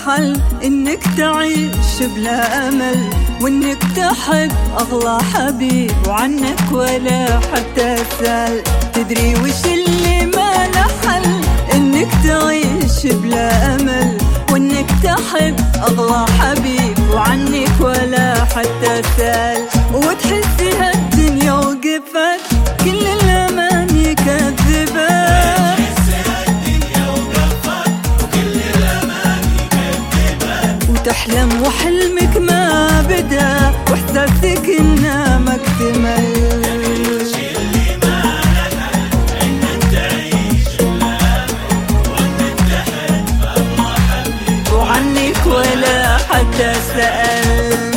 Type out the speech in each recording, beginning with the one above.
حل انك تعيش بلا امل، وانك تحب اغلى حبيب وعنك ولا حتى سأل. تدري وش اللي ما له حل؟ انك تعيش بلا امل، وانك تحب اغلى حبيب وعنك ولا حتى سأل. وتحس هالدنيا وقفت كل الاماني كذبت، وتحلم وحلمك ما بدا، واحساسك انه ما اكتمل. وعنك ولا حتى سأل.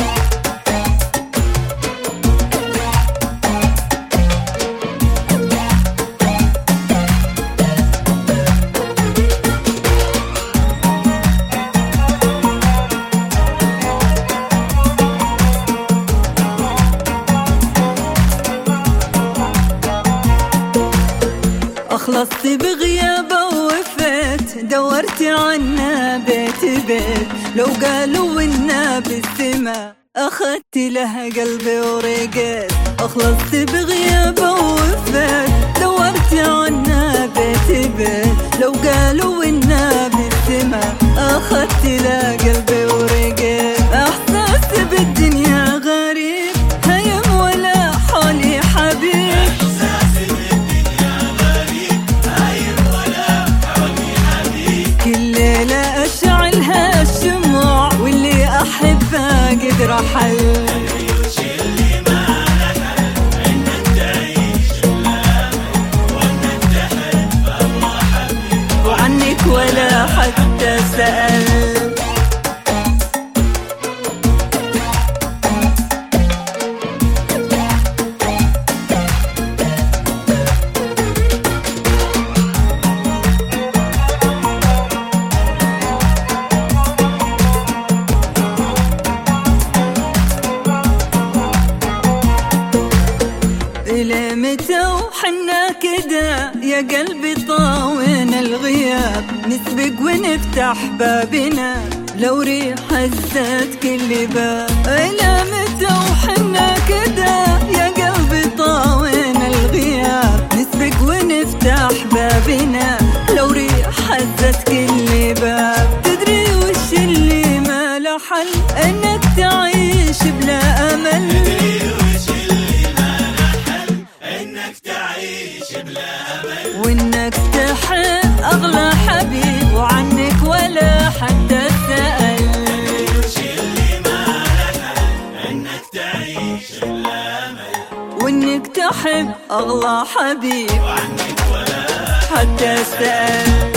أخلصت بغيابه ووفيت، دورت عنا بيت بيت، لو قالوا إنا بالسما أخذت له قلبي ورقيت. أخلصت بغيابه ووفيت، دورت عنا بيت بيت، لو قالوا إنا بالسما أخذت له قلبي ورقيت. إحساس بالدنيا غريب هيم ولا حولي حبيب، أشعلها الشموع واللي أحبه قد رحل. وش اللي ما له حل إنك تعيش بالأمل، وإنك تحب أغلى حبيب وعنك ولا حتى سأل. إلى متى وحنا كدا يا قلبي طاوين الغياب، نسبق ونفتح بابنا لو ريح هزت كل باب. إلى متى وحنا كدا يا قلبي طاوين الغياب، نسبق ونفتح بابنا لو ريح هزت كل باب. تدري وش اللي ما له حل؟ انك تعيش بلا امل، وإنك تحب أغلى حبيب وعنك ولا حتى سأل. وش اللي ما له حل إنك تعيش بالأمل، وإنك تحب أغلى حبيب وعنك ولا حتى سأل.